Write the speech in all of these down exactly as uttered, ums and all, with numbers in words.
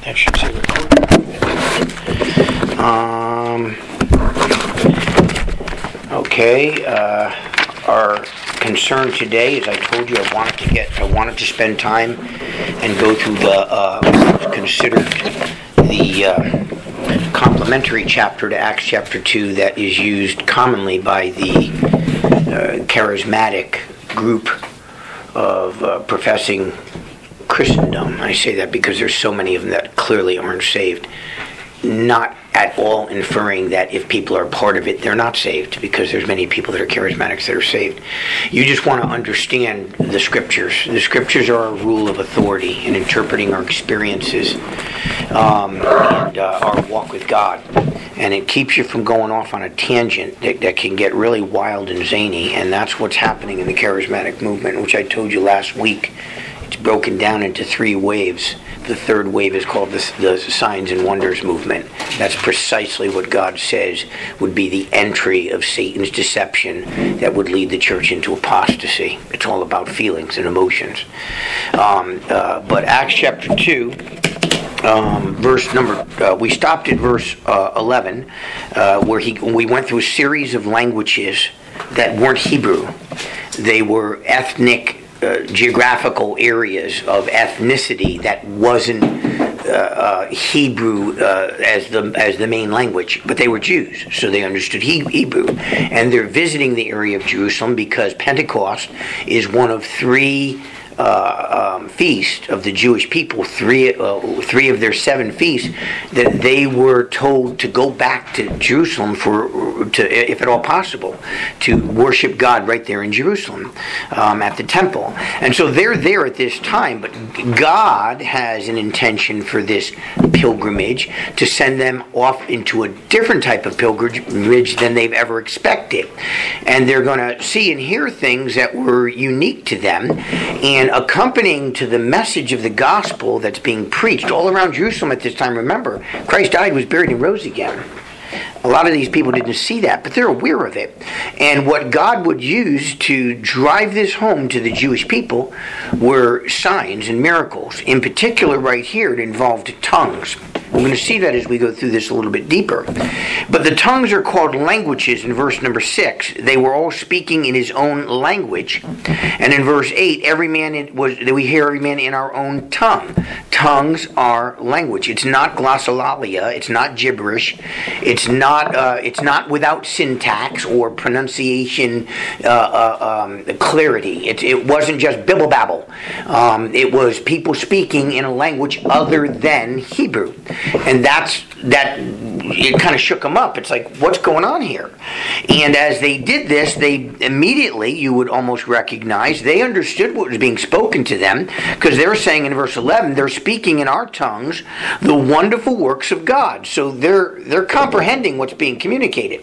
That should say record. Um, okay, uh, our concern today, as I told you, I wanted to get, I wanted to spend time and go through the, uh, considered the uh, complementary chapter to Acts chapter two that is used commonly by the uh, charismatic group of uh, professing Christendom. I say that because there's so many of them that clearly aren't saved. Not at all inferring that if people are part of it, they're not saved, because there's many people that are charismatics that are saved. You just want to understand the scriptures. The scriptures are a rule of authority in interpreting our experiences um, and uh, our walk with God. And it keeps you from going off on a tangent that, that can get really wild and zany, and that's what's happening in the charismatic movement, which I told you last week. It's broken down into three waves. The third wave is called the, the Signs and Wonders movement. That's precisely what God says would be the entry of Satan's deception that would lead the church into apostasy. It's all about feelings and emotions. Um, uh, but Acts chapter two, um, verse number, uh, we stopped at verse uh, eleven, uh, where he we went through a series of languages that weren't Hebrew. They were ethnic Uh, geographical areas of ethnicity that wasn't uh, uh, Hebrew uh, as the as the main language, but they were Jews, so they understood he- Hebrew, and they're visiting the area of Jerusalem because Pentecost is one of three uh, um, feasts of the Jewish people, three uh, three of their seven feasts that they were told to go back to Jerusalem for, to, if at all possible, to worship God right there in Jerusalem um, at the temple. And so they're there at this time, but God has an intention for this pilgrimage to send them off into a different type of pilgrimage than they've ever expected. And they're going to see and hear things that were unique to them, and accompanying to the message of the gospel that's being preached all around Jerusalem at this time. Remember, Christ died, was buried, and rose again. A lot of these people didn't see that, but they're aware of it. And what God would use to drive this home to the Jewish people were signs and miracles. In particular, right here, it involved tongues. We're going to see that as we go through this a little bit deeper. But the tongues are called languages in verse number six. They were all speaking in his own language. And in verse eight, every man in, was we hear every man in our own tongue. Tongues are language. It's not glossolalia. It's not gibberish. It's not. Uh, it's not without syntax or pronunciation uh, uh, um, clarity. It, it wasn't just bibble babble. Um, it was people speaking in a language other than Hebrew. And that's that. It kind of shook them up. It's like, what's going on here? And as they did this, they immediately, you would almost recognize, they understood what was being spoken to them, because they're saying in verse eleven, they're speaking in our tongues the wonderful works of God. So they're they're comprehending what's being communicated.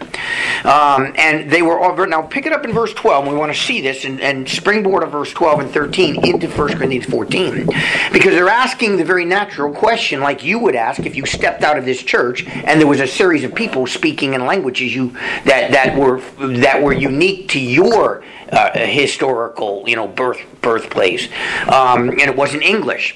Um, and they were all, now pick it up in verse twelve, and we want to see this, and, and springboard of verse twelve and thirteen into First Corinthians fourteen, because they're asking the very natural question, like you would ask if you stepped out of this church and there was a series of people speaking in languages you that that were that were unique to your uh, historical, you know, birth birthplace, um, and it wasn't English.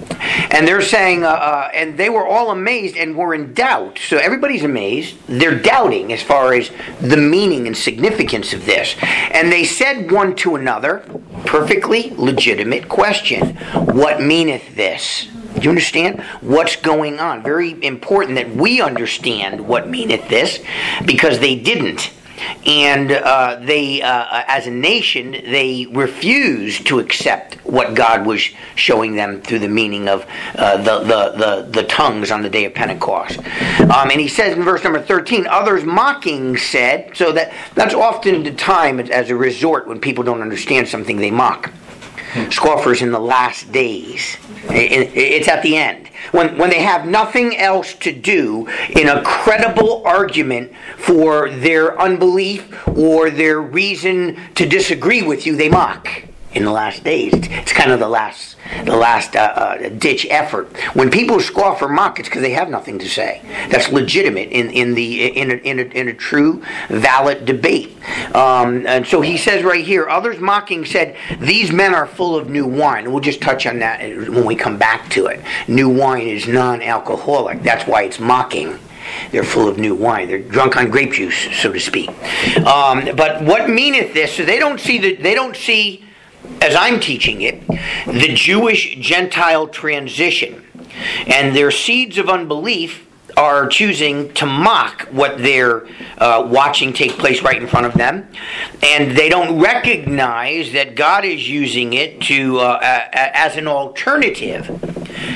And they're saying, uh, uh, and they were all amazed and were in doubt. So everybody's amazed. They're doubting as far as the meaning and significance of this. And they said one to another, perfectly legitimate question, what meaneth this? Do you understand what's going on? Very important that we understand what meaneth this, because they didn't. And uh, they, uh, as a nation, they refused to accept what God was showing them through the meaning of uh, the, the, the, the tongues on the day of Pentecost. Um, and he says in verse number thirteen, others mocking said, so that that's often the time as a resort when people don't understand something, they mock. Scoffers in the last days. It's at the end. When when they have nothing else to do in a credible argument for their unbelief or their reason to disagree with you, they mock. in the last days. It's, it's kind of the last the last uh, uh, ditch effort. When people scoff or mock, it's because they have nothing to say. That's legitimate in in the in a, in a, in a true, valid debate. Um, and so he says right here, others mocking said, "These men are full of new wine." And we'll just touch on that when we come back to it. New wine is non-alcoholic. That's why it's mocking. They're full of new wine. They're drunk on grape juice, so to speak. Um, but what meaneth this? So they don't see the, they don't see, as I'm teaching it, the Jewish-Gentile transition. And their seeds of unbelief are choosing to mock what they're uh, watching take place right in front of them. And they don't recognize that God is using it to uh, as an alternative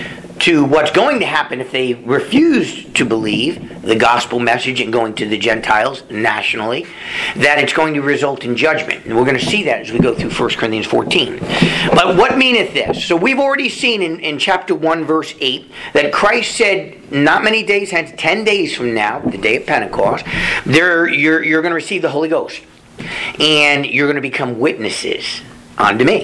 to what's going to happen if they refuse to believe the gospel message and going to the Gentiles nationally, that it's going to result in judgment. And we're going to see that as we go through First Corinthians fourteen. But what meaneth this? So we've already seen in, in chapter one, verse eight, that Christ said, not many days hence, ten days from now, the day of Pentecost, there you're, you're going to receive the Holy Ghost. And you're going to become witnesses unto me.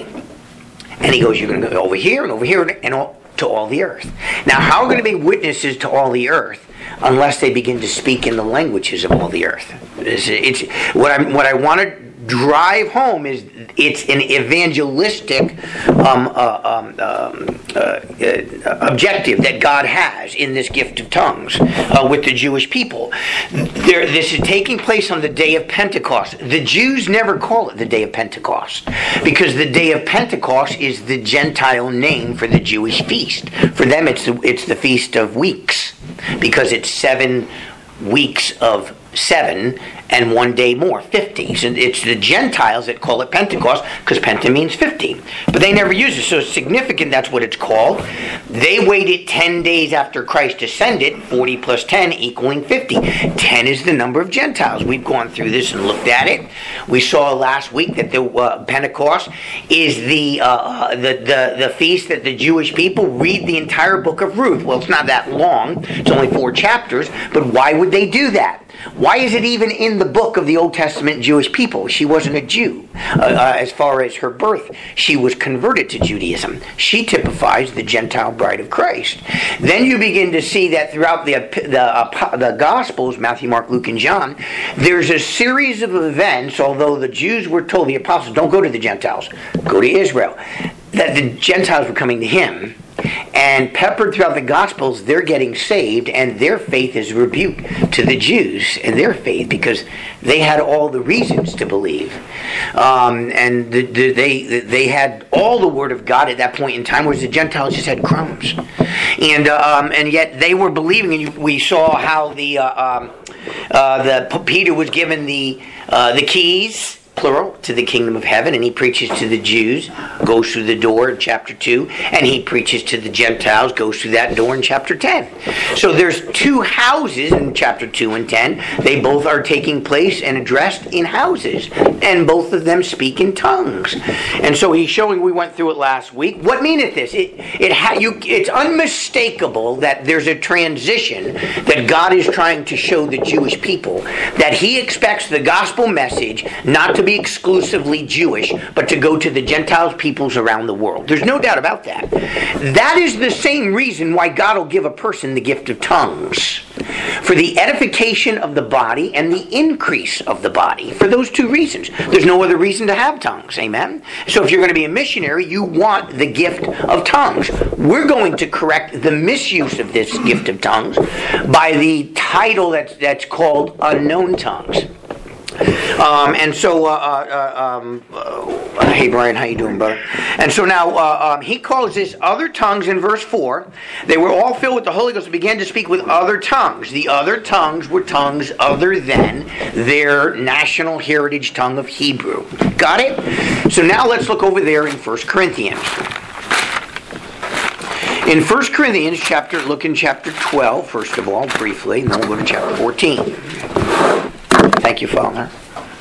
And he goes, you're going to go over here and over here and all, to all the earth. Now, how are going to be witnesses to all the earth unless they begin to speak in the languages of all the earth? It's, it's what I what I want to drive home is it's an evangelistic um, uh, um, um, uh, uh, objective that God has in this gift of tongues uh, with the Jewish people. There, this is taking place on the day of Pentecost. The Jews never call it the day of Pentecost because the day of Pentecost is the Gentile name for the Jewish feast. For them, it's the, it's the Feast of Weeks because it's seven weeks of seven and one day more, fifty. So it's the Gentiles that call it Pentecost because Penta means fifty. But they never use it, so it's significant that's what it's called. They waited ten days after Christ ascended, forty plus ten equaling fifty. ten is the number of Gentiles. We've gone through this and looked at it. We saw last week that the uh, Pentecost is the, uh, the, the, the feast that the Jewish people read the entire book of Ruth. Well, it's not that long. It's only four chapters. But why would they do that? Why is it even in the book of the Old Testament Jewish people? She wasn't a Jew. Uh, uh, as far as her birth, she was converted to Judaism. She typifies the Gentile bride of Christ. Then you begin to see that throughout the, the, uh, the Gospels, Matthew, Mark, Luke, and John, there's a series of events, although the Jews were told, the apostles, don't go to the Gentiles, go to Israel, that the Gentiles were coming to him. And peppered throughout the Gospels, they're getting saved, and their faith is rebuked to the Jews and their faith because they had all the reasons to believe, um, and the, the, they they had all the Word of God at that point in time, whereas the Gentiles just had crumbs, and um, and yet they were believing. And we saw how the uh, um, uh, the Peter was given the uh, the keys, plural, to the kingdom of heaven, and he preaches to the Jews, goes through the door in chapter two, and he preaches to the Gentiles, goes through that door in chapter ten. So there's two houses in chapter two and ten. They both are taking place and addressed in houses, and both of them speak in tongues. And so he's showing, we went through it last week. What meaneth this? It, it ha, you, it's unmistakable that there's a transition that God is trying to show the Jewish people, that he expects the gospel message not to be exclusively Jewish, but to go to the Gentiles peoples around the world. There's no doubt about that. That is the same reason why God will give a person the gift of tongues. For the edification of the body and the increase of the body. For those two reasons. There's no other reason to have tongues. Amen? So if you're going to be a missionary, you want the gift of tongues. We're going to correct the misuse of this gift of tongues by the title that's, that's called unknown tongues. Um, and so, uh, uh, um, uh, hey Brian, how you doing, brother? And so now, uh, um, he calls this other tongues in verse four. They were all filled with the Holy Ghost and began to speak with other tongues. The other tongues were tongues other than their national heritage tongue of Hebrew. Got it? So now let's look over there in First Corinthians. In First Corinthians, chapter, look in chapter twelve, first of all, briefly, and then we'll go to chapter fourteen. Thank you, Father.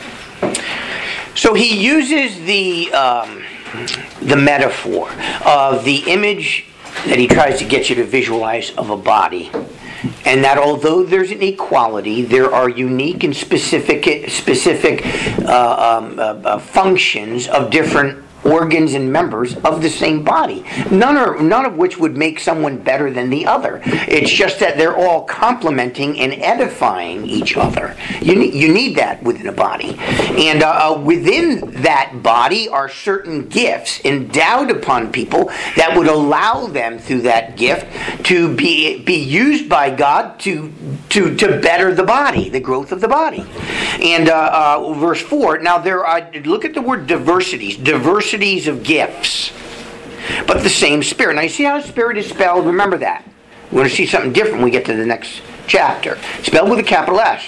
So he uses the um, the metaphor of the image that he tries to get you to visualize of a body, and that although there's an equality, there are unique and specific specific uh, um, uh, uh, functions of different organs and members of the same body. None are, none of which would make someone better than the other. It's just that they're all complementing and edifying each other. You need, you need that within a body. And uh, within that body are certain gifts endowed upon people that would allow them through that gift to be be used by God to to to better the body, the growth of the body. And uh, uh, verse four. Now there are. Look at the word diversities. Diversities of gifts, but the same Spirit. Now you see how Spirit is spelled. Remember that. We want to see something different when we get to the next chapter. Spelled with a capital S,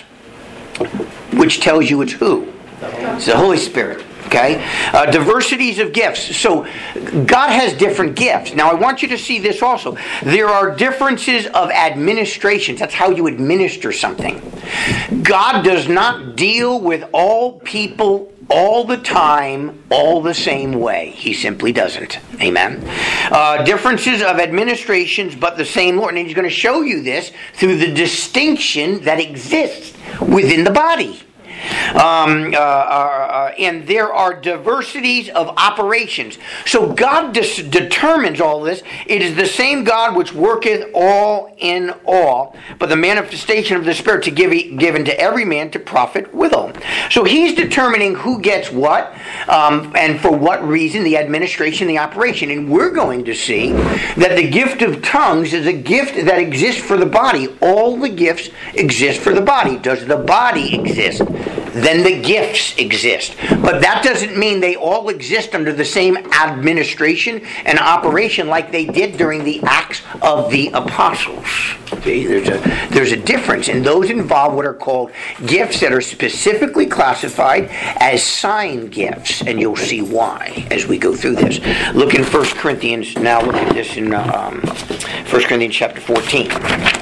which tells you it's who. It's the Holy Spirit. Okay? Uh, diversities of gifts. So, God has different gifts. Now, I want you to see this also. There are differences of administrations. That's how you administer something. God does not deal with all people all the time, all the same way. He simply doesn't. Amen? Uh, differences of administrations, but the same Lord. And He's going to show you this through the distinction that exists within the body. Um, uh, uh, and there are diversities of operations. So God dis- determines all this. It is the same God which worketh all in all, but the manifestation of the Spirit to give e- given to every man to profit withal. So He's determining who gets what, um, and for what reason, the administration, the operation. And we're going to see that the gift of tongues is a gift that exists for the body. All the gifts exist for the body. Does the body exist? Then the gifts exist. But that doesn't mean they all exist under the same administration and operation like they did during the Acts of the Apostles. Okay? There's a, there's a difference. And those involve what are called gifts that are specifically classified as sign gifts. And you'll see why as we go through this. Look in First Corinthians. Now look at this in um, First Corinthians chapter fourteen.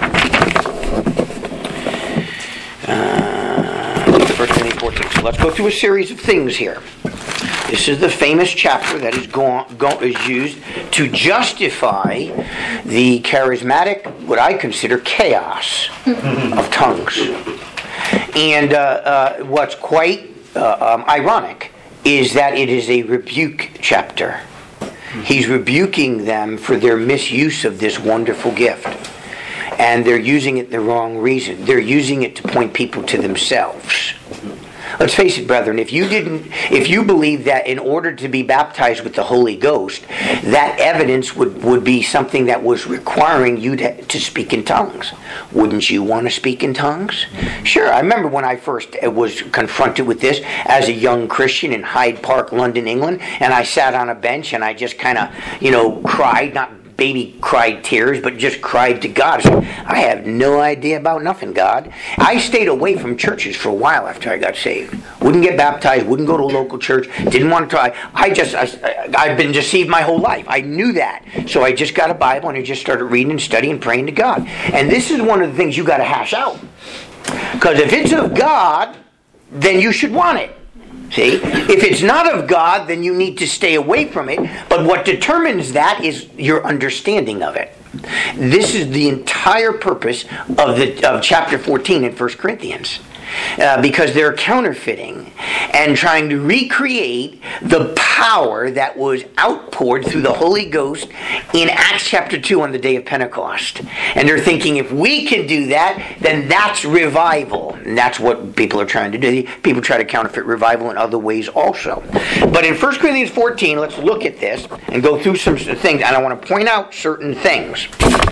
Uh, First Corinthians fourteen. So let's go through a series of things here. This is the famous chapter that is, go, go, is used to justify the charismatic, what I consider chaos of tongues. And uh, uh, what's quite uh, um, ironic is that it is a rebuke chapter. He's rebuking them for their misuse of this wonderful gift. And they're using it the wrong reason. They're using it to point people to themselves. Let's face it, brethren, if you didn't, if you believe that in order to be baptized with the Holy Ghost, that evidence would, would be something that was requiring you to, to speak in tongues, wouldn't you want to speak in tongues? Sure, I remember when I first was confronted with this as a young Christian in Hyde Park, London, England, and I sat on a bench and I just kind of, you know, cried, not baby cried tears, but just cried to God. I, said, I have no idea about nothing, God. I stayed away from churches for a while after I got saved. Wouldn't get baptized, wouldn't go to a local church, didn't want to try. I just, I, I've been deceived my whole life. I knew that. So I just got a Bible and I just started reading and studying and praying to God. And this is one of the things you got to hash out. Because if it's of God, then you should want it. See? If it's not of God, then you need to stay away from it. But what determines that is your understanding of it. This is the entire purpose of the of chapter fourteen in First Corinthians. Uh, because they're counterfeiting and trying to recreate the power that was outpoured through the Holy Ghost in Acts chapter two on the day of Pentecost. And they're thinking if we can do that, then that's revival. And that's what people are trying to do. People try to counterfeit revival in other ways also. But in First Corinthians fourteen, let's look at this and go through some things. And I want to point out certain things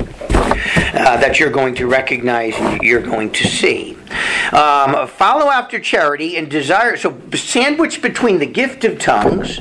Uh, that you're going to recognize and you're going to see. Um, follow after charity and desire. So sandwiched between the gift of tongues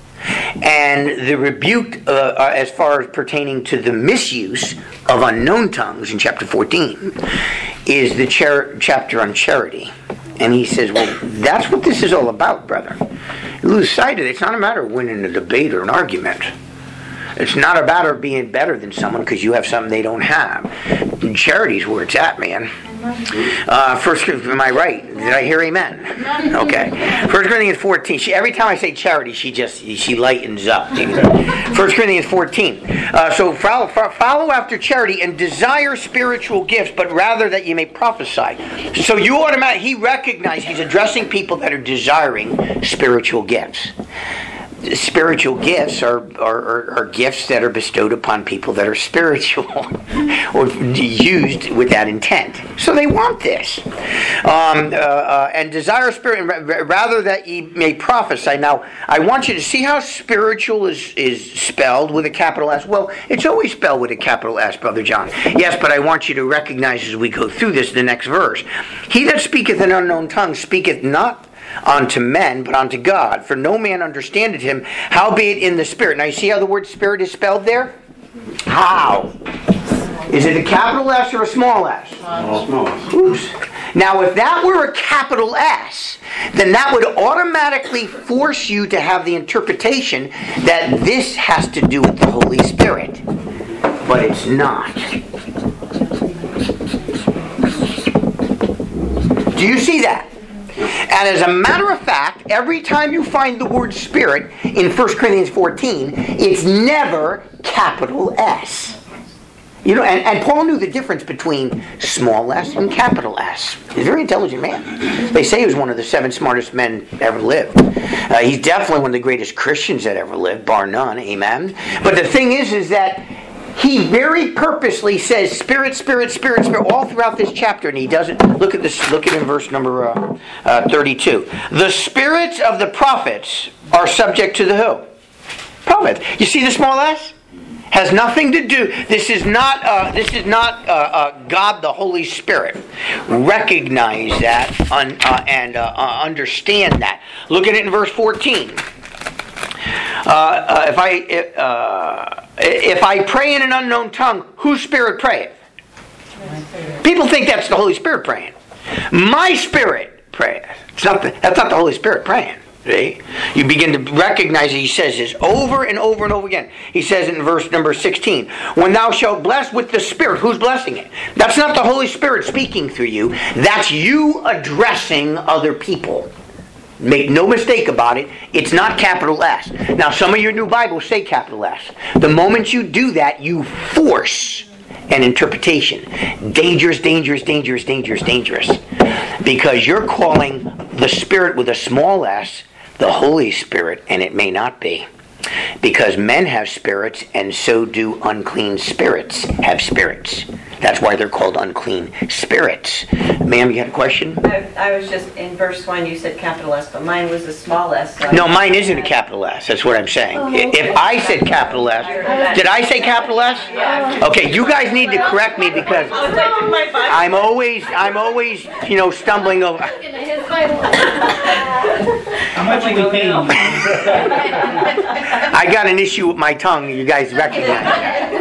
and the rebuke uh, uh, as far as pertaining to the misuse of unknown tongues in chapter fourteen is the char- chapter on charity. And he says, well, that's what this is all about, brother. You lose sight of it. It's not a matter of winning a debate or an argument. It's not about her being better than someone because you have something they don't have. Charity's where it's at, man. Uh, first, am I right? Did I hear amen? Okay. First Corinthians fourteen. She, every time I say charity, she just she lightens up. First Corinthians fourteen. Uh, so follow, follow after charity and desire spiritual gifts, but rather that you may prophesy. So you automatically he recognizes he's addressing people that are desiring spiritual gifts. spiritual gifts are, are, are, are gifts that are bestowed upon people that are spiritual or used with that intent. So they want this. Um, uh, uh, and desire spirit, rather that ye may prophesy. Now, I want you to see how spiritual is, is spelled with a capital S. Well, it's always spelled with a capital S, Brother John. Yes, but I want you to recognize as we go through this, the next verse. He that speaketh in unknown tongues speaketh not unto men, but unto God. For no man understandeth him, howbeit in the Spirit. Now you see how the word Spirit is spelled there? How? Is it a capital S or a small S? Small. Small. Oops. Now if that were a capital S, then that would automatically force you to have the interpretation that this has to do with the Holy Spirit. But it's not. Do you see that? And as a matter of fact, every time you find the word Spirit in First Corinthians fourteen, it's never capital S. You know, and, and Paul knew the difference between small s and capital S. He's a very intelligent man. They say he was one of the seven smartest men ever lived. Uh, he's definitely one of the greatest Christians that ever lived, bar none, amen? But the thing is, is that he very purposely says spirit, spirit, spirit, spirit all throughout this chapter, and he doesn't. Look at this. Look at it in verse number uh, uh, thirty-two. The spirits of the prophets are subject to the who? Prophets. You see the small s? Has nothing to do. This is not. Uh, this is not uh, uh, God, the Holy Spirit. Recognize that un, uh, and uh, uh, understand that. Look at it in verse fourteen. Uh, uh, if I uh, if I pray in an unknown tongue, whose spirit prayeth? People think that's the Holy Spirit praying. My spirit prayeth. It's not the, that's not the Holy Spirit praying. See? You begin to recognize that he says this over and over and over again. He says it in verse number sixteen. When thou shalt bless with the Spirit, who's blessing it? That's not the Holy Spirit speaking through you. That's you addressing other people. Make no mistake about it, it's not capital S. Now, some of your new Bibles say capital S. The moment you do that, you force an interpretation. Dangerous, dangerous, dangerous, dangerous, dangerous. Because you're calling the Spirit with a small s the Holy Spirit, and it may not be. Because men have spirits, and so do unclean spirits have spirits. That's why they're called unclean spirits. Ma'am, you had a question? I, I was just, in verse one you said capital S, but mine was a small s. So no, mine isn't a capital S. That's what I'm saying. Oh, okay. If I said capital S, did I say capital S? Yeah. Okay, you guys need to correct me because I'm always, I'm always, you know, stumbling over. How much are we paying? I got an issue with my tongue. You guys recognize that.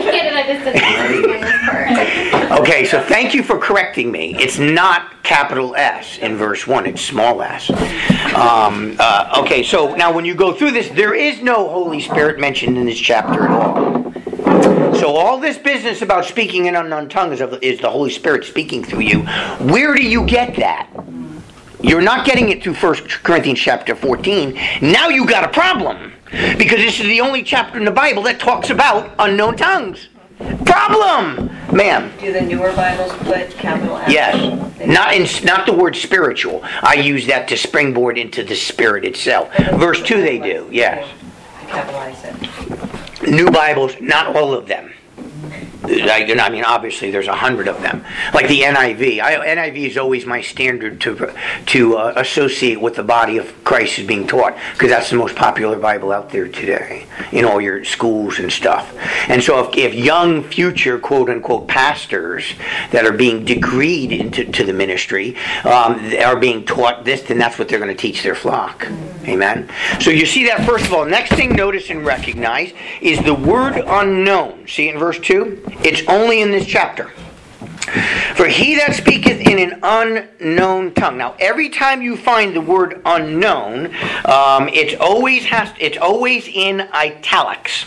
Okay, so thank you for correcting me. It's not capital S in verse one. It's small s. Um, uh, okay, so now when you go through this, there is no Holy Spirit mentioned in this chapter at all. So all this business about speaking in unknown tongues is the Holy Spirit speaking through you. Where do you get that? You're not getting it through First Corinthians chapter fourteen. Now you got a problem. Because this is the only chapter in the Bible that talks about unknown tongues. Problem! Ma'am. Do the newer Bibles put capital S? Yes. Not in, not the word spiritual. I use that to springboard into the Spirit itself. Verse two they do, yes. Capitalize it. New Bibles, not all of them. I mean, obviously, there's a hundred of them. Like the N I V. I, N I V is always my standard to to uh, associate with the body of Christ is being taught, because that's the most popular Bible out there today in all your schools and stuff. And so, if, if young future quote unquote pastors that are being decreed into to the ministry um, are being taught this, then that's what they're going to teach their flock. Amen. So you see that first of all. Next thing, notice and recognize is the word unknown. See it in verse two. It's only in this chapter. For he that speaketh in an unknown tongue. Now, every time you find the word unknown, um, it's always has it's always in italics.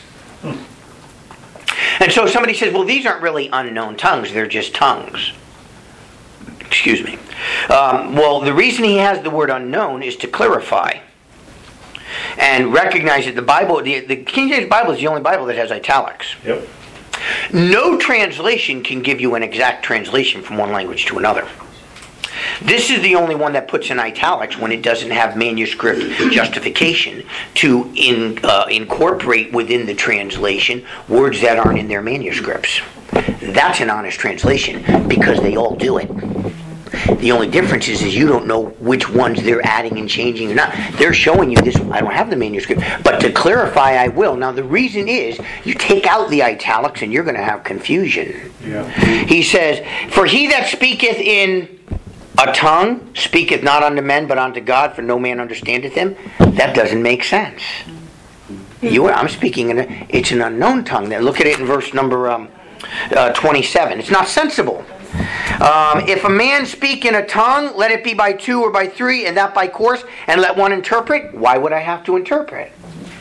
And so somebody says, "Well, these aren't really unknown tongues; they're just tongues." Excuse me. Um, well, the reason he has the word unknown is to clarify and recognize that the Bible, the, the King James Bible, is the only Bible that has italics. Yep. No translation can give you an exact translation from one language to another. This is the only one that puts in italics when it doesn't have manuscript justification to in, uh, incorporate within the translation words that aren't in their manuscripts. That's an honest translation because they all do it. The only difference is, is you don't know which ones they're adding and changing or not. They're showing you this. I don't have the manuscript, but to clarify, I will. Now, the reason is you take out the italics and you're going to have confusion. Yeah. He says, "For he that speaketh in a tongue speaketh not unto men, but unto God, for no man understandeth him." That doesn't make sense. You, I'm speaking in a, it's an unknown tongue. There, look at it in verse number um, uh, twenty-seven. It's not sensible. Um, if a man speak in a tongue, let it be by two or by three, and that by course, and let one interpret. Why would I have to interpret?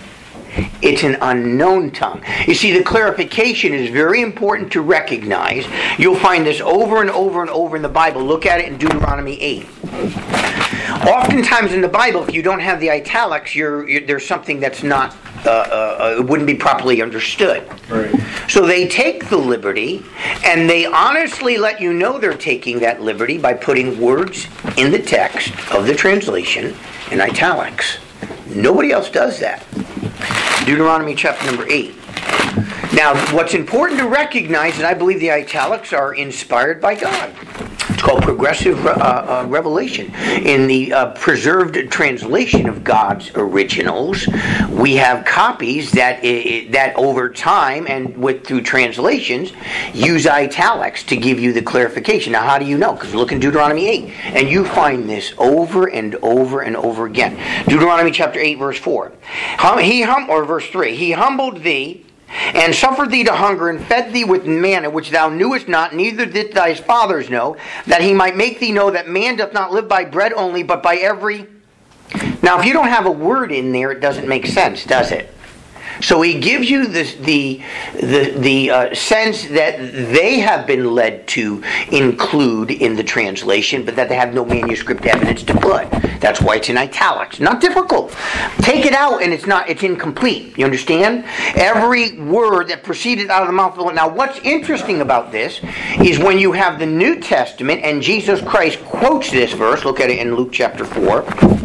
It's an unknown tongue. You see, the clarification is very important to recognize. You'll find this over and over and over in the Bible. Look at it in Deuteronomy eight. Oftentimes in the Bible, if you don't have the italics, you're, you're, there's something that's not, uh, uh, it wouldn't be properly understood. Right. So they take the liberty, and they honestly let you know they're taking that liberty by putting words in the text of the translation in italics. Nobody else does that. Deuteronomy chapter number eight. Now, what's important to recognize, and I believe the italics are inspired by God. It's called progressive uh, uh, revelation. In the uh, preserved translation of God's originals, we have copies that uh, that over time and with through translations use italics to give you the clarification. Now, how do you know? Because look in Deuteronomy eight, and you find this over and over and over again. Deuteronomy chapter eight, verse four. He hum or verse three. He humbled thee, and suffered thee to hunger, and fed thee with manna, which thou knewest not, neither did thy fathers know, that he might make thee know that man doth not live by bread only, but by every... Now, if you don't have a word in there, it doesn't make sense, does it? So he gives you this, the the the uh, sense that they have been led to include in the translation, but that they have no manuscript evidence to put. That's why it's in italics. Not difficult. Take it out and it's not. It's incomplete. You understand? Every word that proceeded out of the mouth of the Lord. Now, what's interesting about this is when you have the New Testament and Jesus Christ quotes this verse. Look at it in Luke chapter four.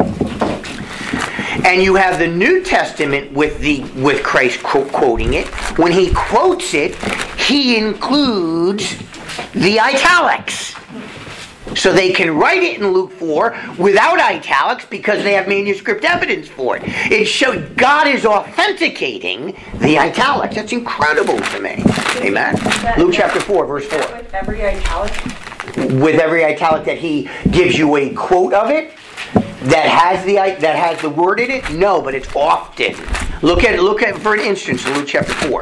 And you have the New Testament with the with Christ quoting it. When he quotes it, he includes the italics. So they can write it in Luke four without italics because they have manuscript evidence for it. It shows God is authenticating the italics. That's incredible to me. Amen. Luke chapter four, verse four. With every italic? With every italic that he gives you a quote of it. That has the that has the word in it? No, but it's often. Look at look at for an instance in Luke chapter four.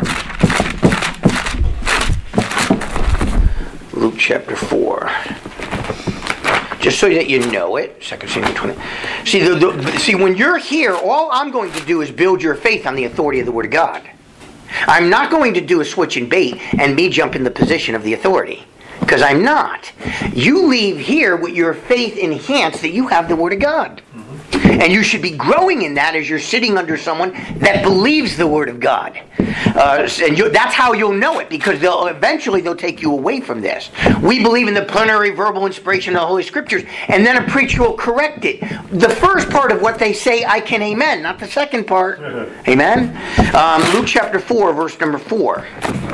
Luke chapter four. Just so that you know it, Second Samuel twenty. See, the, the, see, when you're here, all I'm going to do is build your faith on the authority of the Word of God. I'm not going to do a switch and bait and me jump in the position of the authority. Because I'm not. You leave here with your faith enhanced that you have the Word of God. Mm-hmm. And you should be growing in that as you're sitting under someone that believes the Word of God. Uh, and you, that's how you'll know it, because they'll eventually they'll take you away from this. We believe in the plenary verbal inspiration of the Holy Scriptures, and then a preacher will correct it. The first part of what they say, I can amen, not the second part. Mm-hmm. Amen? Um, Luke chapter four, verse number four.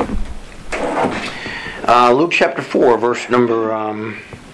Uh, Luke chapter four, verse number um,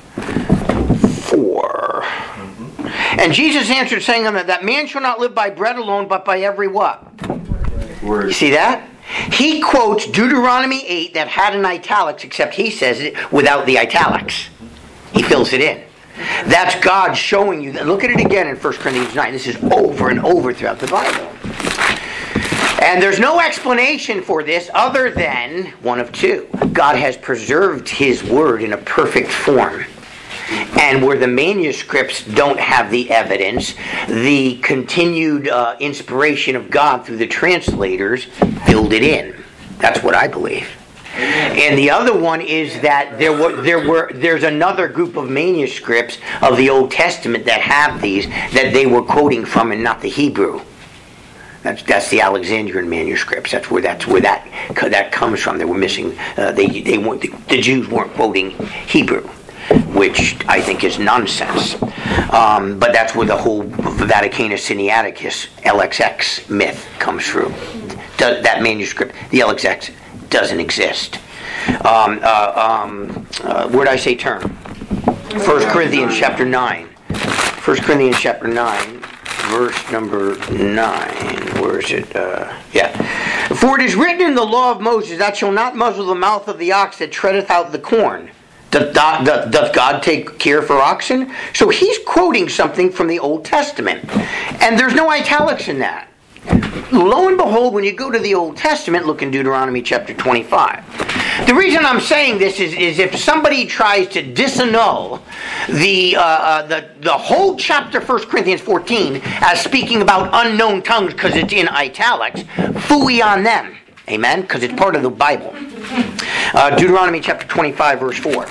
four. Mm-hmm. And Jesus answered, saying unto them, that man shall not live by bread alone, but by every what? Word. You see that? He quotes Deuteronomy eight that had an italics, except he says it without the italics. He fills it in. That's God showing you that. Look at it again in First Corinthians nine. This is over and over throughout the Bible. And there's no explanation for this other than one of two. God has preserved His Word in a perfect form. And where the manuscripts don't have the evidence, the continued uh, inspiration of God through the translators filled it in. That's what I believe. And the other one is that there were there were there's another group of manuscripts of the Old Testament that have these that they were quoting from and not the Hebrew. That's, that's the Alexandrian manuscripts. That's where that's where that that comes from. They were missing. Uh, they they weren't the, the Jews weren't quoting Hebrew. which I think is nonsense. Um, but that's where the whole Vaticanus Sinaiticus L X X myth comes through. Does, that manuscript, the L X X, doesn't exist. Um, uh, um, uh, where did I say turn? First Corinthians chapter nine. First Corinthians chapter nine, verse number nine. Where is it? Uh, yeah. For it is written in the law of Moses, thou shalt not muzzle the mouth of the ox that treadeth out the corn. Doth, doth, doth God take care for oxen? So he's quoting something from the Old Testament. And there's no italics in that. Lo and behold, when you go to the Old Testament, look in Deuteronomy chapter twenty-five. The reason I'm saying this is, is if somebody tries to disannul the, uh, uh, the the whole chapter First Corinthians fourteen as speaking about unknown tongues because it's in italics, phooey on them. Amen? Because it's part of the Bible. Uh, Deuteronomy chapter twenty-five, verse four.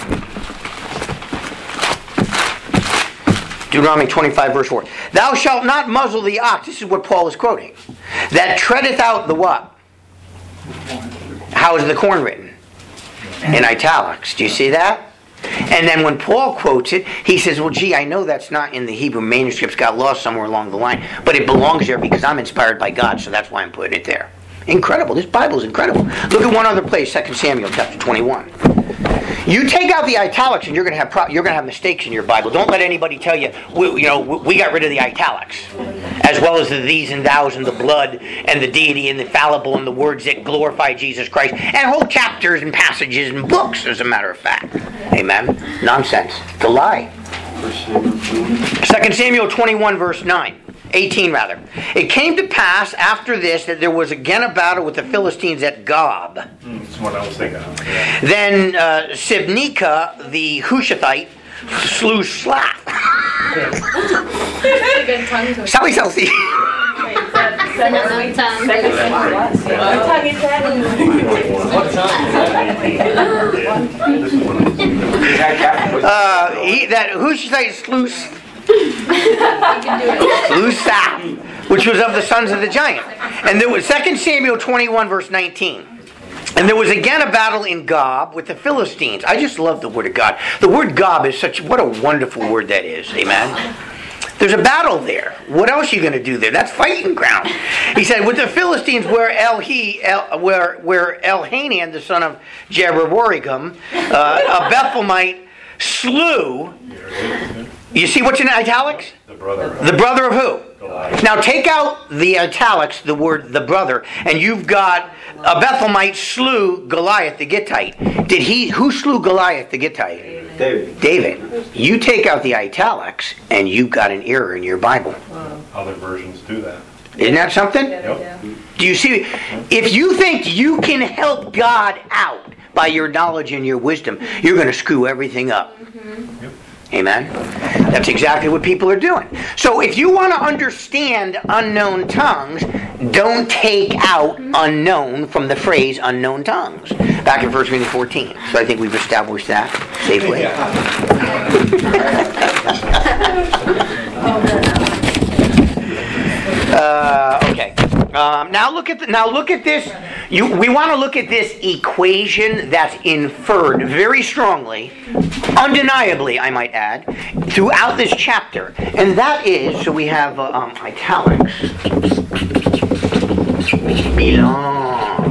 Deuteronomy twenty-five, verse four. Thou shalt not muzzle the ox. This is what Paul is quoting. That treadeth out the what? How is the corn written? In italics. Do you see that? And then when Paul quotes it, he says, well, gee, I know that's not in the Hebrew manuscripts, got lost somewhere along the line, but it belongs there because I'm inspired by God, so that's why I'm putting it there. Incredible. This Bible is incredible. Look at one other place, Second Samuel chapter twenty-one. You take out the italics, and you're going to have pro- you're going to have mistakes in your Bible. Don't let anybody tell you, we, you know, we got rid of the italics, as well as the these and thous and the blood and the deity and the fallible and the words that glorify Jesus Christ, and whole chapters and passages and books, as a matter of fact. Amen. Nonsense. It's a lie. Second Samuel twenty-one, verse nine. eighteen rather. It came to pass after this that there was again a battle with the Philistines at Gob. Mm, that's what I was thinking of. Yeah. Then uh, Sibnika the Hushathite slew Slaph. Sally Chelsea. uh, he, that Hushathite slew slew Slaph, which was of the sons of the giant. And there was Second Samuel twenty-one, verse nineteen. And there was again a battle in Gob with the Philistines. I just love the word of God. The word Gob is such, what a wonderful word that is. Amen. There's a battle there. What else are you going to do there? That's fighting ground. He said, with the Philistines, where El he, El, where where Elhanan, the son of Jeroboam, uh, a Bethlehemite, slew. You see what's in italics? The brother. The brother of who? Goliath. Now take out the italics, the word the brother, and you've got a Bethlehemite slew Goliath the Gittite. Did he? Who slew Goliath the Gittite? David. David. You take out the italics, and you've got an error in your Bible. Other versions do that. Isn't that something? Yep. Do you see? If you think you can help God out by your knowledge and your wisdom, you're going to screw everything up. Yep. Amen? That's exactly what people are doing. So if you want to understand unknown tongues, don't take out unknown from the phrase unknown tongues. Back in First Corinthians fourteen. So I think we've established that safely. uh, okay. Um, now look at the, now look at this. You, we want to look at this equation that's inferred very strongly, undeniably, I might add, throughout this chapter, and that is, so we have uh, um, italics. Belong.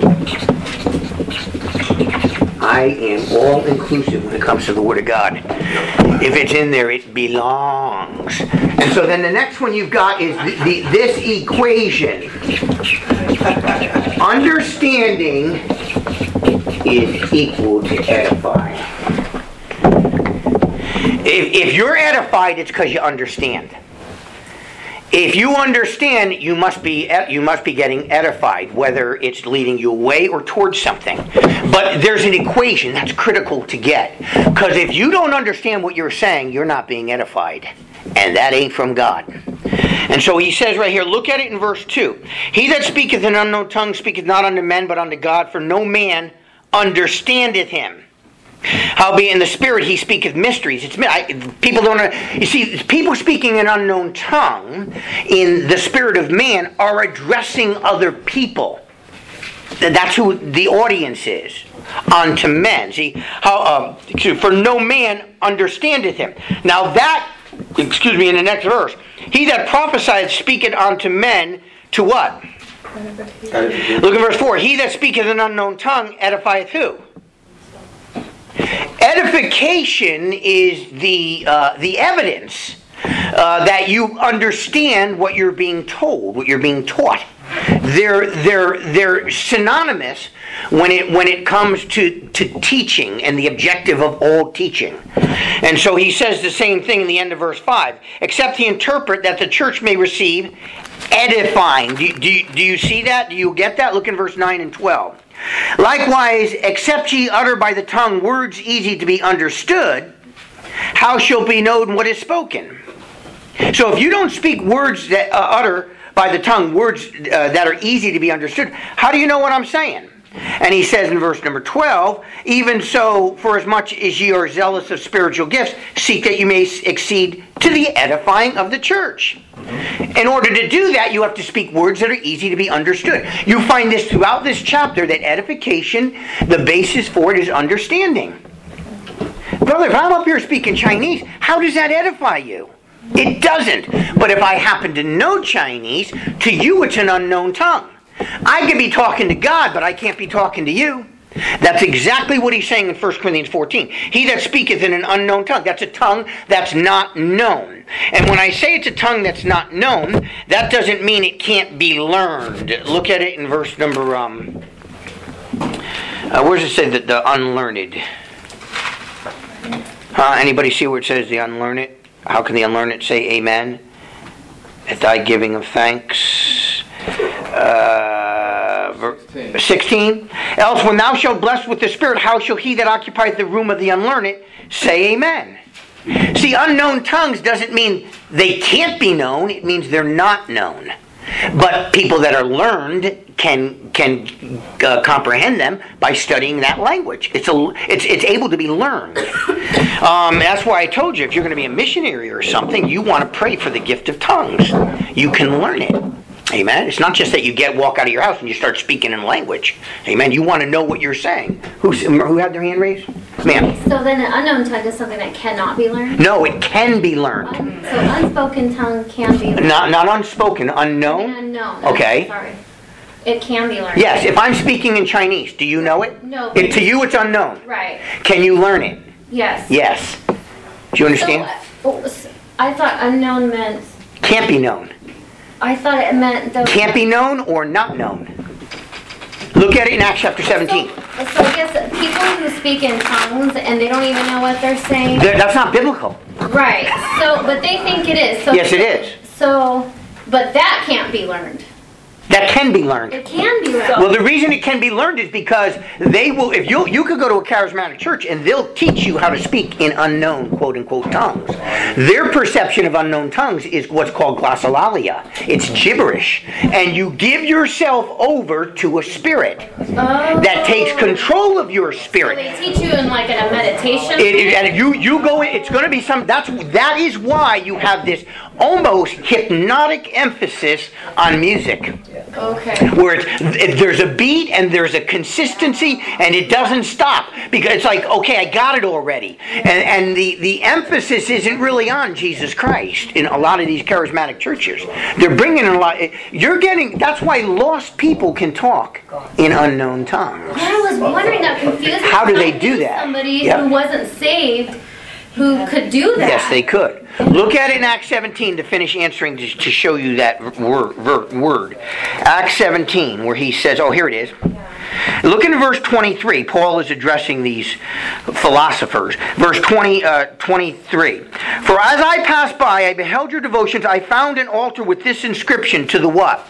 I am all inclusive when it comes to the Word of God. If it's in there, it belongs. And so then the next one you've got is the, the, this equation. Understanding is equal to edifying. If, if you're edified, it's because you understand. If you understand, you must be you must be getting edified, whether it's leading you away or towards something. But there's an equation that's critical to get. Because if you don't understand what you're saying, you're not being edified. And that ain't from God. And so he says right here, look at it in verse two. He that speaketh in unknown tongue speaketh not unto men, but unto God, for no man understandeth him. Howbeit in the spirit he speaketh mysteries. It's I, people don't know. You see, people speaking in unknown tongue in the spirit of man are addressing other people. That's who the audience is. unto men. See, how um, excuse, for no man understandeth him. Now that, excuse me, in the next verse, he that prophesieth speaketh unto men to what? Look at verse four. He that speaketh an unknown tongue edifieth who? Edification is the uh, the evidence uh, that you understand what you're being told, what you're being taught. They're they're they're synonymous when it when it comes to, to teaching and the objective of all teaching. And so he says the same thing in the end of verse five. Except he interpret that the church may receive edifying. Do, do, do you see that? Do you get that? Look in verse nine and twelve. Likewise, except ye utter by the tongue words easy to be understood, how shall be known what is spoken? So if you don't speak words that uh, utter by the tongue, words uh, that are easy to be understood, how do you know what I'm saying? And he says in verse number twelve, even so, for as much as ye are zealous of spiritual gifts, seek that you may exceed to the edifying of the church. In order to do that, you have to speak words that are easy to be understood. You find this throughout this chapter, that edification, the basis for it is understanding. Brother, if I'm up here speaking Chinese, how does that edify you? It doesn't. But if I happen to know Chinese, to you it's an unknown tongue. I could be talking to God, but I can't be talking to you. That's exactly what he's saying in First Corinthians fourteen. He that speaketh in an unknown tongue. That's a tongue that's not known. And when I say it's a tongue that's not known, that doesn't mean it can't be learned. Look at it in verse number... Um, uh, where does it say that the unlearned? Huh? Anybody see where it says the unlearned? How can the unlearned say amen? At thy giving of thanks. Uh, sixteen. Else when thou shalt bless with the Spirit, how shall he that occupieth the room of the unlearned say amen? See, unknown tongues doesn't mean they can't be known. It means they're not known. But people that are learned can can uh, comprehend them by studying that language. It's a it's it's able to be learned. Um, that's why I told you, if you're going to be a missionary or something, you want to pray for the gift of tongues. You can learn it. Amen. It's not just that you get walk out of your house and you start speaking in language. Amen. You want to know what you're saying. Who's, who had their hand raised? Ma'am. So then an unknown tongue is something that cannot be learned? No, it can be learned. Um, so unspoken tongue can be learned? Not, not unspoken, unknown. Unknown. Okay. Sorry. It can be learned. Yes, if I'm speaking in Chinese, do you know it? No. It, to you it's unknown. Right. Can you learn it? Yes. Yes. Do you understand? So, uh, I thought unknown meant... Can't be known. I thought it meant... The, Can't be known or not known. Look at it in Acts chapter seventeen. So, so I guess people who speak in tongues and they don't even know what they're saying... They're, that's not biblical. Right. So, but they think it is. So, Yes, it is. So, but that can't be learned. That can be learned. It can be learned. Well, the reason it can be learned is because they will, if you you could go to a charismatic church and they'll teach you how to speak in unknown, quote unquote, tongues. Their perception of unknown tongues is what's called glossolalia. It's gibberish. And you give yourself over to a spirit Oh. that takes control of your So spirit. they teach you in like in a meditation? It, it, and if you, you go in, it's going to be some, that's, that is why you have this almost hypnotic emphasis on music. Okay. Where it's, there's a beat and there's a consistency and it doesn't stop. Because it's like, okay, I got it already. And, and the, the emphasis isn't really on Jesus Christ in a lot of these charismatic churches. They're bringing in a lot. You're getting, that's why lost people can talk in unknown tongues. I was wondering, that confused me. How do they I do knew that? Somebody Yep. who wasn't saved who could do that. Yes, they could. Look at it in Acts seventeen to finish answering, to, to show you that word, word. Acts seventeen, where he says, oh, here it is. Look in verse twenty-three. Paul is addressing these philosophers. Verse twenty, uh, twenty-three. For as I passed by, I beheld your devotions. I found an altar with this inscription to the what?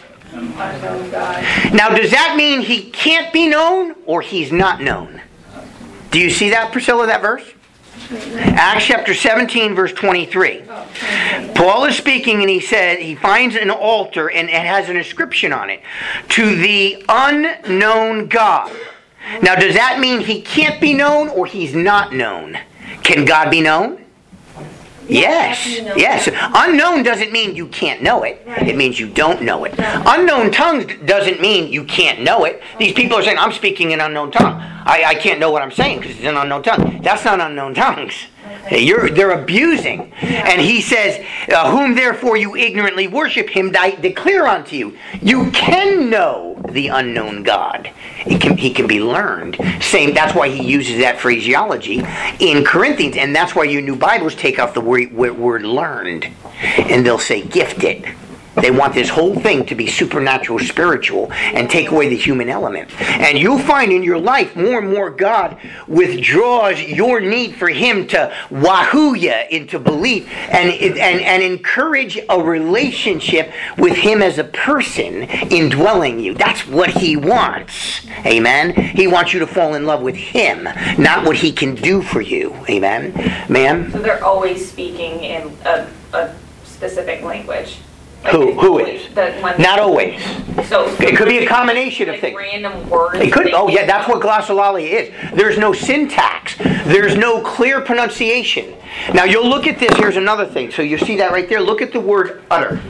Now, does that mean he can't be known or he's not known? Do you see that, Priscilla, that verse? Acts chapter seventeen, verse twenty-three. Paul is speaking and he said he finds an altar and it has an inscription on it. To the unknown God. Now, does that mean he can't be known or he's not known? Can God be known? Yes, you know yes. that. Unknown doesn't mean you can't know it. Right. It means you don't know it. Unknown tongues doesn't mean you can't know it. These people are saying, I'm speaking in unknown tongue. I, I can't know what I'm saying because it's an unknown tongue. That's not unknown tongues. Okay. You're, they're abusing. And he says, uh, whom therefore you ignorantly worship, him I declare unto you. You can know the unknown God. It can, he can be learned. Same. That's why he uses that phraseology in Corinthians. And that's why your new Bibles take off the word, word learned. And they'll say gifted. They want this whole thing to be supernatural, spiritual, and take away the human element. And you'll find in your life more and more God withdraws your need for Him to wahoo you into belief and, and, and encourage a relationship with Him as a person indwelling you. That's what He wants. Amen? He wants you to fall in love with Him, not what He can do for you. Amen? Ma'am? So they're always speaking in a, a specific language. Like Who? it's Who always- is? the one- Not always. So It could be a combination of like things. random words. It could. they Oh, yeah, make that's up. what glossolalia is. There's no syntax. There's no clear pronunciation. Now, you'll look at this. Here's another thing. So you see that right there? Look at the word utter.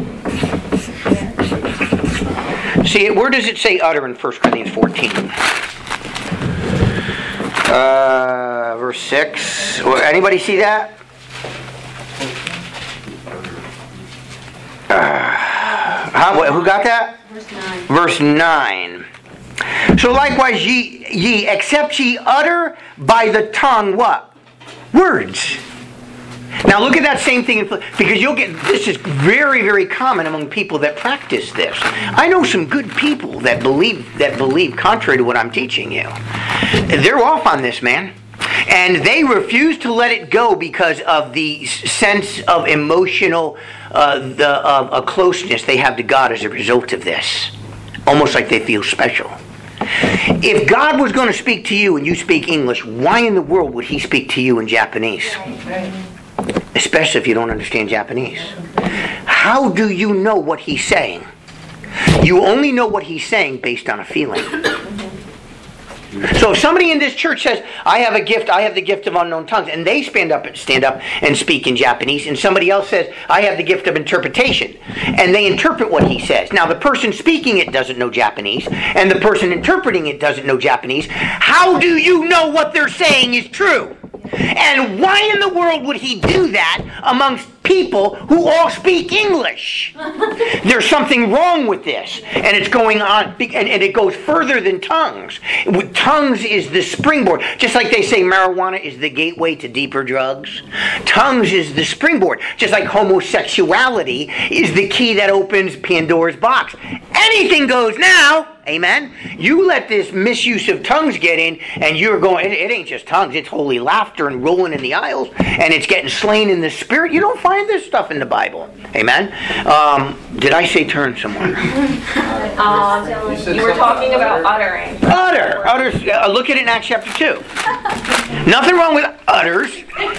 See, it. Where does it say utter in First Corinthians fourteen? Uh, verse six. Anybody see that? Uh, how, who got that? Verse nine. Verse nine. So likewise ye, ye, except ye utter by the tongue what? Words. Now look at that same thing, in, because you'll get, this is very, very common among people that practice this. I know some good people that believe, that believe contrary to what I'm teaching you. They're off on this, man. And they refuse to let it go because of the sense of emotional uh, the, uh, a closeness they have to God as a result of this. Almost like they feel special. If God was going to speak to you and you speak English, why in the world would He speak to you in Japanese? Especially if you don't understand Japanese. How do you know what He's saying? You only know what He's saying based on a feeling. So if somebody in this church says, I have a gift, I have the gift of unknown tongues, and they stand up, stand up and speak in Japanese, and somebody else says, I have the gift of interpretation, and they interpret what he says. Now the person speaking it doesn't know Japanese, and the person interpreting it doesn't know Japanese. How do you know what they're saying is true? And why in the world would he do that amongst people who all speak English? There's something wrong with this. And it's going on, and, and it goes further than tongues. Tongues is the springboard. Just like they say marijuana is the gateway to deeper drugs. Tongues is the springboard. Just like homosexuality is the key that opens Pandora's box. Anything goes now. Amen? You let this misuse of tongues get in, and you're going, it, it ain't just tongues, it's holy laughter and rolling in the aisles, and it's getting slain in the spirit. You don't find this stuff in the Bible. Amen? Um, did I say turn somewhere? Um, you were talking about uttering. Utter. Utters. Uh, look at it in Acts chapter two. Nothing wrong with utters.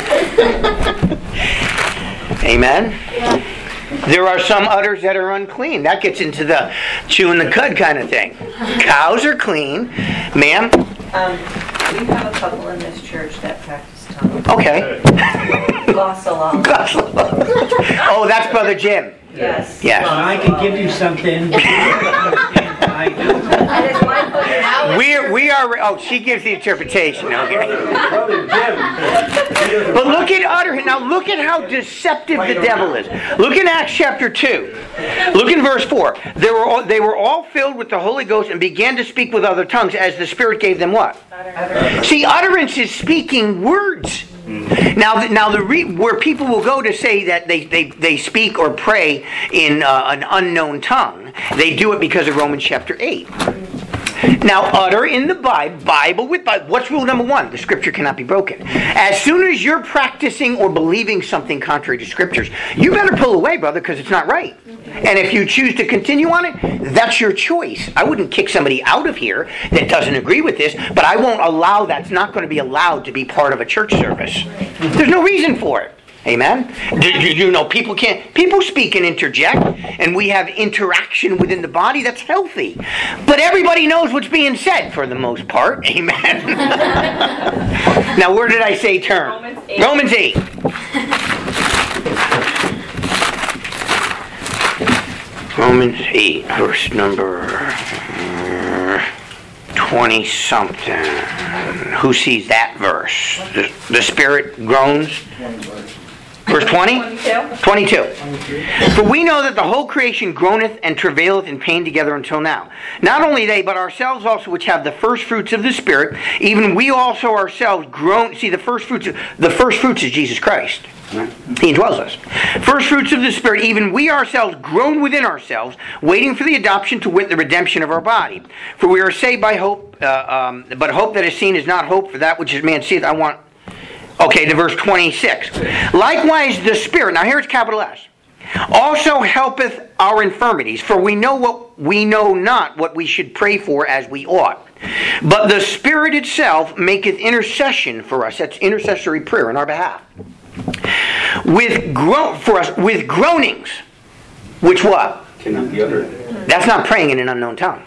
Amen? Yeah. There are some udders that are unclean. That gets into the chewing the cud kind of thing. Cows are clean. Ma'am? Um, we have a couple in this church that practice tongues. Okay. Glossolalia. Oh, that's Brother Jim. Yes. Well, Yes. I could give you something. I do. And his wife put it out. We we are. Oh, she gives the interpretation. Okay. Brother Jim. But look at utter. Now look at how deceptive the devil is. Look in Acts chapter two. Look in verse four. They were all, they were all filled with the Holy Ghost and began to speak with other tongues as the Spirit gave them what? See, utterance is speaking words. Now, now the re, where people will go to say that they, they, they speak or pray in uh, an unknown tongue, they do it because of Romans chapter eight. Now, utter in the Bible, Bible with Bible. What's rule number one? The Scripture cannot be broken. As soon as you're practicing or believing something contrary to Scriptures, you better pull away, brother, because it's not right. And if you choose to continue on it, that's your choice. I wouldn't kick somebody out of here that doesn't agree with this, but I won't allow that's not going to be allowed to be part of a church service. There's no reason for it. Amen? Do you know people can't, people speak and interject, and we have interaction within the body that's healthy. But everybody knows what's being said for the most part. Amen? Now, where did I say turn? Romans eight. Romans eight. Romans eight, verse number twenty-something. Who sees that verse? The, the Spirit groans? Verse twenty? twenty-two. twenty-two. For we know that the whole creation groaneth and travaileth in pain together until now. Not only they, but ourselves also, which have the first fruits of the Spirit, even we also ourselves groan. See, the first fruits, of, the first fruits is Jesus Christ. He indwells us. First fruits of the Spirit, even we ourselves groan within ourselves, waiting for the adoption, to wit, the redemption of our body. For we are saved by hope, uh, um, but hope that is seen is not hope, for that which is man seeth. I want... Okay, to verse twenty-six. Likewise the Spirit, now here's capital S, also helpeth our infirmities, for we know what we know not what we should pray for as we ought. But the Spirit itself maketh intercession for us. That's intercessory prayer on our behalf. With gro- for us with groanings, which what? Cannot be uttered. That's not praying in an unknown tongue.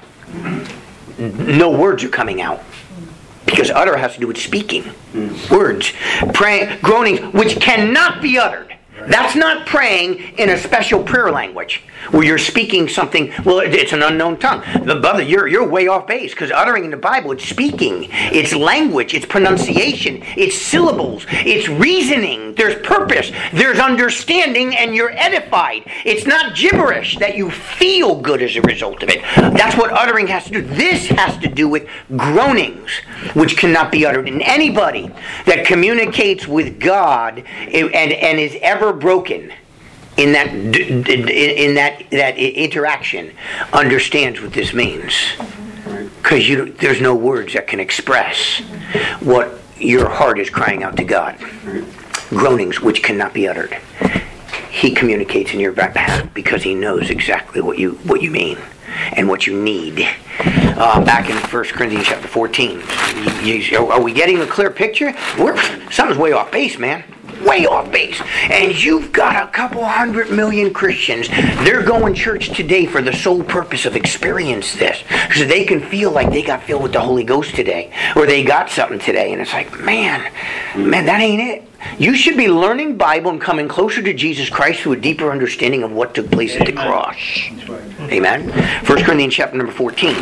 No words are coming out. Because utter has to do with speaking. Mm. Words. Praying, groanings, which cannot be uttered. That's not praying in a special prayer language where you're speaking something. Well, it's an unknown tongue. But brother, you're you're way off base, because uttering in the Bible, it's speaking, it's language, it's pronunciation, it's syllables, it's reasoning. There's purpose, there's understanding, and you're edified. It's not gibberish that you feel good as a result of it. That's what uttering has to do. This has to do with groanings, which cannot be uttered. And anybody that communicates with God and and is ever broken in that in that that interaction understands what this means, because you there's no words that can express what your heart is crying out to God. Groanings which cannot be uttered. He communicates in your behalf because he knows exactly what you what you mean and what you need. Uh, back in First Corinthians chapter fourteen, you, you, are we getting a clear picture? We're, something's way off base, man. Way off base. And you've got a couple hundred million Christians. They're going church today for the sole purpose of experience this, so they can feel like they got filled with the Holy Ghost today, or they got something today. And it's like, man, man, that ain't it. You should be learning Bible and coming closer to Jesus Christ through a deeper understanding of what took place at the cross. Amen. First Corinthians chapter number fourteen.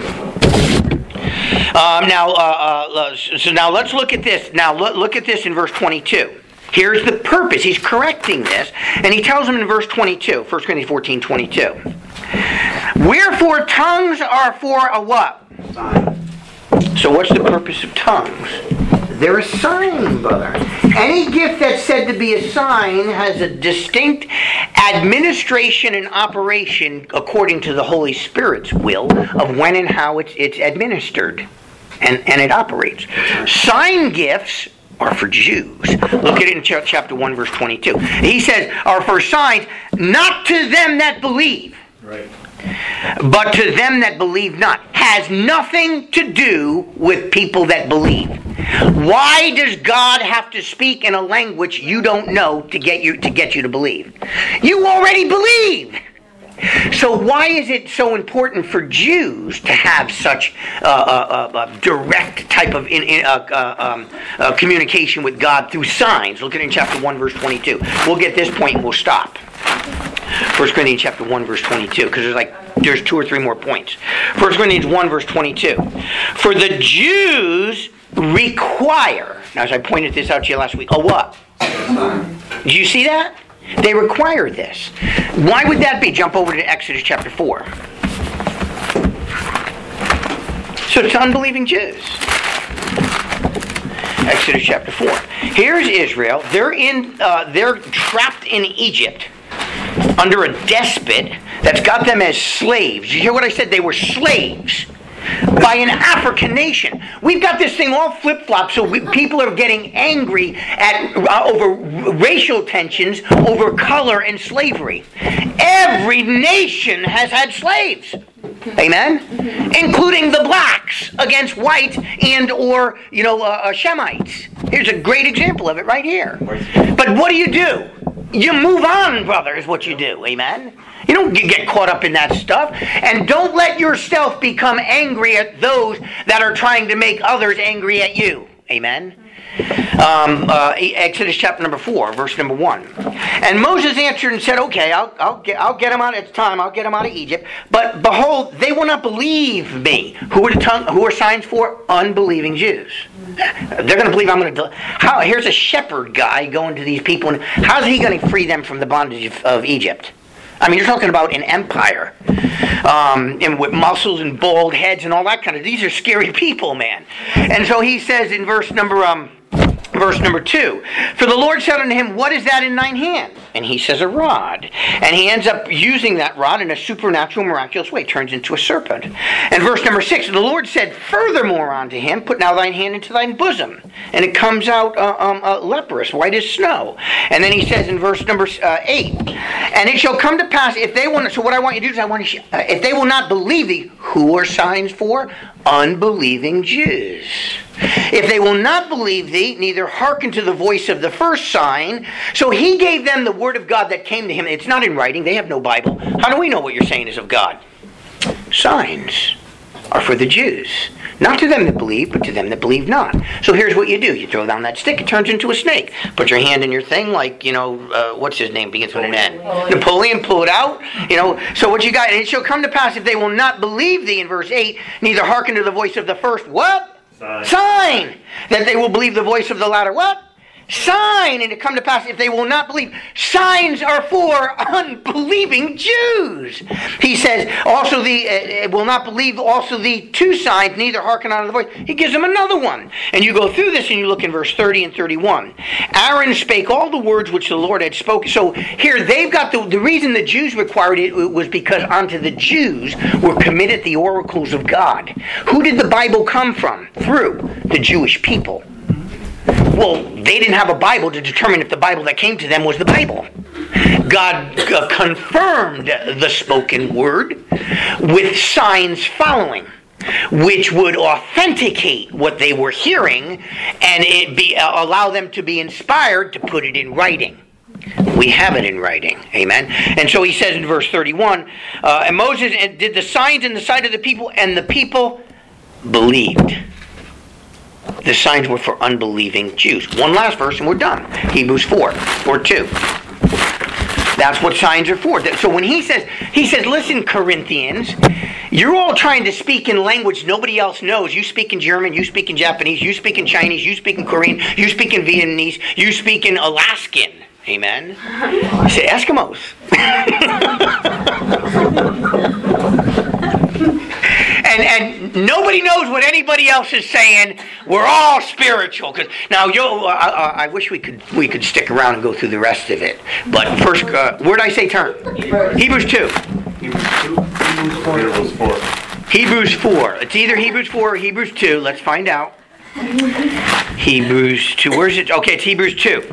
Um, now, uh, uh, so now let's look at this. Now look, look at this in verse twenty-two. Here's the purpose. He's correcting this, and he tells them in verse twenty-two, First Corinthians fourteen, twenty-two. Wherefore tongues are for a what? Sign. So what's the purpose of tongues? They're a sign, brother. Any gift that's said to be a sign has a distinct administration and operation according to the Holy Spirit's will of when and how it's it's administered and, and it operates. Sign gifts are for Jews. Look at it in chapter one, verse twenty-two. He says, are for signs, not to them that believe, Right. but to them that believe not. Has nothing to do with people that believe. Why does God have to speak in a language you don't know to get you to get you to believe? You already believe. So why is it so important for Jews to have such uh, uh, uh, direct type of in, in, uh, uh, um, uh, communication with God through signs? Look at it in chapter one, verse twenty-two. We'll get this point and we'll stop. First Corinthians chapter one, verse twenty-two, because there's like there's two or three more points. First Corinthians one, verse twenty-two. For the Jews require, now as I pointed this out to you last week, a what? Did you see that? They require this. Why would that be? Jump over to Exodus chapter four. So it's unbelieving Jews. Exodus chapter four. Here's Israel. They're in. Uh, they're trapped in Egypt under a despot that's got them as slaves. You hear what I said? They were slaves by an African nation. We've got this thing all flip-flop, so we, people are getting angry at uh, over racial tensions, over color and slavery. Every nation has had slaves. Amen? Mm-hmm. Including the blacks against white and or, you know, uh, Shemites. Here's a great example of it right here. But what do you do? You move on, brother, is what you do. Amen? You don't get caught up in that stuff. And don't let yourself become angry at those that are trying to make others angry at you. Amen? Um, uh, Exodus chapter number four, verse number one. And Moses answered and said, okay, I'll, I'll, get, I'll get them out, it's time, I'll get them out of Egypt. But behold, they will not believe me. Who are the tongue, who are signs for? Unbelieving Jews. They're going to believe I'm going to... How? Here's a shepherd guy going to these people, and how's he going to free them from the bondage of, of Egypt? I mean, you're talking about an empire, um, and with muscles and bald heads and all that kind of... These are scary people, man. And so he says in verse number... Um, Verse number two, for the Lord said unto him, what is that in thine hand? And he says, a rod. And he ends up using that rod in a supernatural, miraculous way. It turns into a serpent. And verse number six, the Lord said furthermore unto him, put now thine hand into thine bosom. And it comes out uh, um, uh, leprous, white as snow. And then he says in verse number uh, eight, and it shall come to pass, if they will not, so what I want you to do is I want you, uh, if they will not believe thee, who are signs for? Unbelieving Jews. If they will not believe thee, neither hearken to the voice of the first sign. So he gave them the word of God that came to him. It's not in writing. They have no Bible. How do we know what you're saying is of God? Signs are for the Jews. Not to them that believe, but to them that believe not. So here's what you do. You throw down that stick, it turns into a snake. Put your hand in your thing like, you know, uh, what's his name? Begins with an N. Napoleon, pull it out. You know, so what you got, and it shall come to pass if they will not believe thee, in verse eight, neither hearken to the voice of the first, what? Sign. Sign. That they will believe the voice of the latter, what? Sign. And it come to pass if they will not believe. Signs are for unbelieving Jews. He says, also the uh, will not believe also the two signs, neither hearken unto the voice. He gives them another one. And you go through this and you look in verse thirty and thirty-one. Aaron spake all the words which the Lord had spoken. So here they've got the, the reason the Jews required it was because unto the Jews were committed the oracles of God. Who did the Bible come from? Through the Jewish people. Well, they didn't have a Bible to determine if the Bible that came to them was the Bible. God uh, confirmed the spoken word with signs following, which would authenticate what they were hearing and it be uh, allow them to be inspired to put it in writing. We have it in writing. Amen. And so he says in verse thirty-one, uh, and Moses did the signs in the sight of the people, and the people believed. The signs were for unbelieving Jews. One last verse and we're done. Hebrews four, or two. That's what signs are for. So when he says, he says, listen, Corinthians, you're all trying to speak in language nobody else knows. You speak in German, you speak in Japanese, you speak in Chinese, you speak in Korean, you speak in Vietnamese, you speak in Alaskan. Amen. I say Eskimos. And and nobody knows what anybody else is saying. We're all spiritual. Cause now, yo, I, I, I wish we could we could stick around and go through the rest of it. But first, uh, where did I say turn? Hebrews two. Hebrews four. Hebrews four. It's either Hebrews four or Hebrews two. Let's find out. Hebrews two. Where is it? Okay, it's Hebrews two.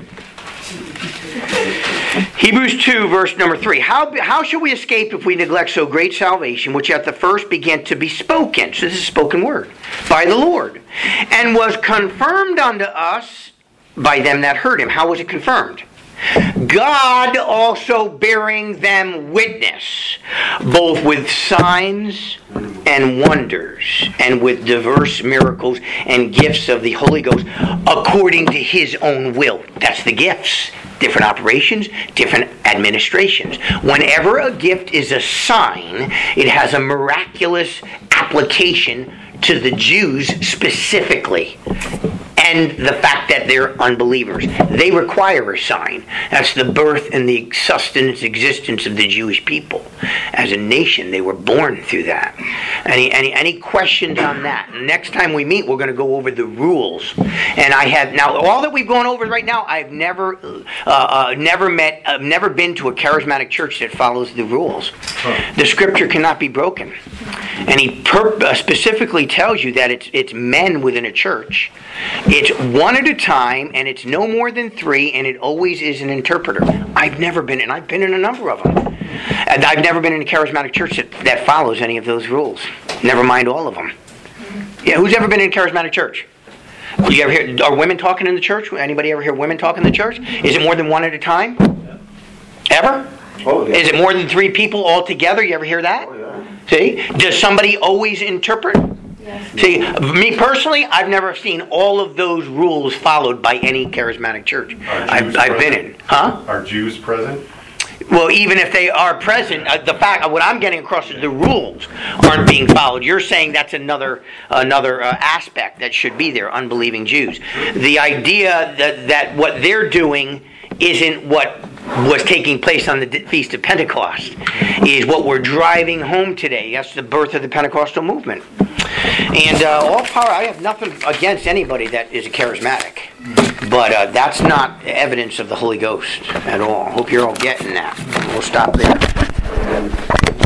Hebrews two, verse number three. How, how shall we escape if we neglect so great salvation, which at the first began to be spoken? So this is spoken word. By the Lord. And was confirmed unto us by them that heard him. How was it confirmed? God also bearing them witness, both with signs and wonders, and with diverse miracles and gifts of the Holy Ghost, according to his own will. That's the gifts. Different operations, different administrations. Whenever a gift is a sign, it has a miraculous application to the Jews specifically. And the fact that they're unbelievers. They require a sign. That's the birth and the sustenance existence of the Jewish people. As a nation, they were born through that. Any any any questions on that? Next time we meet, we're going to go over the rules. And I have now all that we've gone over right now. I've never uh, uh, never met, I've never been to a charismatic church that follows the rules. Huh. The Scripture cannot be broken. And he per- uh, specifically tells you that it's it's men within a church. It's one at a time, and it's no more than three, and it always is an interpreter. I've never been, and I've been in a number of them. And I've never been in a charismatic church that, that follows any of those rules. Never mind all of them. Yeah, who's ever been in a charismatic church? Do you ever hear, are women talking in the church? Anybody ever hear women talk in the church? Is it more than one at a time? Ever? Oh, yeah. Is it more than three people all together? You ever hear that? Oh, yeah. See? Does somebody always interpret? Yes. See, me personally, I've never seen all of those rules followed by any charismatic church Are I've, Jews I've been present? in. Huh? Are Jews present? Well, even if they are present, uh, the fact, what I'm getting across is the rules aren't being followed. You're saying that's another another uh, aspect that should be there, unbelieving Jews. The idea that, that what they're doing isn't what was taking place on the D- Feast of Pentecost, is what we're driving home today. That's the birth of the Pentecostal movement. And uh, all power, I have nothing against anybody that is a charismatic. But uh, that's not evidence of the Holy Ghost at all. Hope you're all getting that. We'll stop there.